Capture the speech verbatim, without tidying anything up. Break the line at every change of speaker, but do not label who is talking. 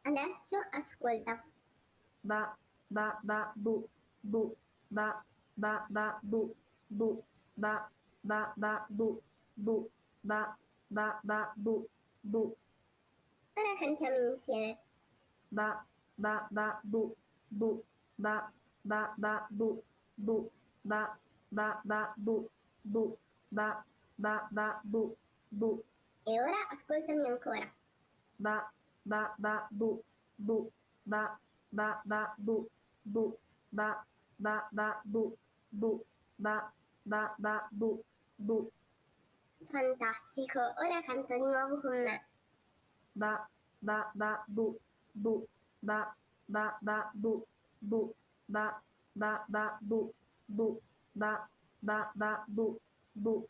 Adesso ascolta.
Ba, ba, ba, bu, bu, ba, ba, ba, bu, bu, ba, ba, ba, bu, bu, ba, ba, ba, bu, bu.
Ora cantiamo insieme.
Ba, ba, ba, bu, bu, ba, ba, ba, bu, bu, ba, ba, ba, bu, bu, ba, ba, ba, bu, bu.
E ora ascoltami ancora.
Ba, ba, ba, bu, bu, ba, ba, ba, bu, bu, ba, ba, ba, bu, bu, ba, ba, ba, bu, bu.
Fantastico, ora canta di nuovo con me.
Ba, ba, ba, bu, bu, ba, ba, ba, bu, bu, ba, ba, ba, bu, bu, ba, ba, ba, bu, bu.